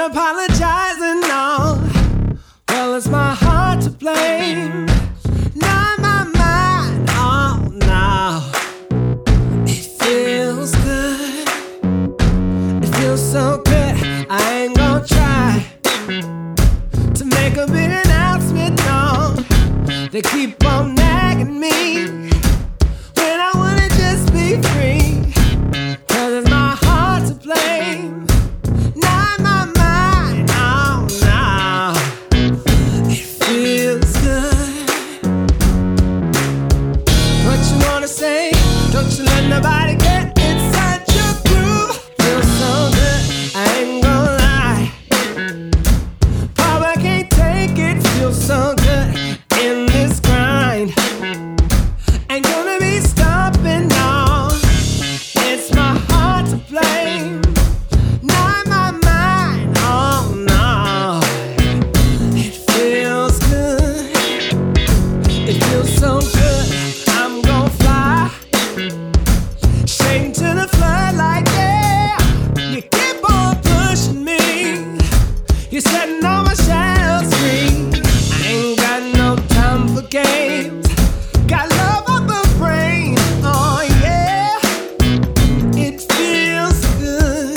apologizing now. Well, it's my heart to blame, not my mind. Oh, no. It feels good. It feels so good. I ain't gonna try to make a big announcement, no. They keep on nagging me when I wanna just be free. 'Cause it's my heart to blame, not my mind. Oh, no. It feels good. What you wanna say? Don't you let nobody get inside your groove. Feels so good, I ain't gonna lie. Probably can't take it. Feels so good in this grind. Ain't gonna be stopping, no. It's my heart to blame, not my mind. Oh, no. It feels good. It feels so good. I'm gonna fly straight into the floodlight, yeah. You keep on pushing me. You're setting all my shadows free. I ain't got no time for games. Got love on the brain. Oh, yeah. It feels good.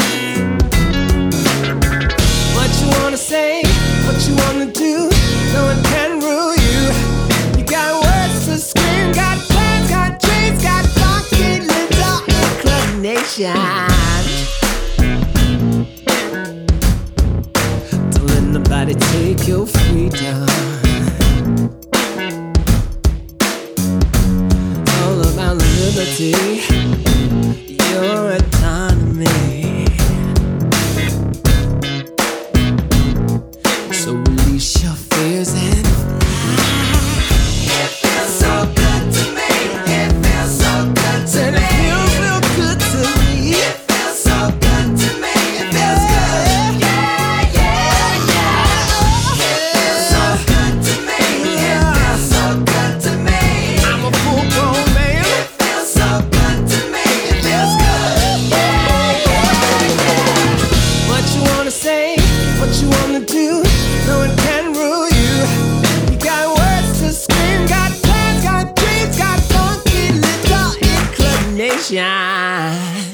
What you wanna say? What you wanna do? No one can rule you. You got words to scream. Got plans, got dreams, got funky little inclinations. Don't let nobody take your freedom. All about liberty, your autonomy. So release your fears and fly. It feels so good to me. It feels so good to me. It feels real good to me. It feels so good to me. It feels good. Yeah, yeah, yeah. It feels so good to me. It feels so good to me. I'm a full-grown man. It feels so good to me. It feels good. Yeah, yeah, yeah. What you wanna say? What you wanna do? No one can rule you. You got words to scream. Got plans, got dreams, got funky little inclinations.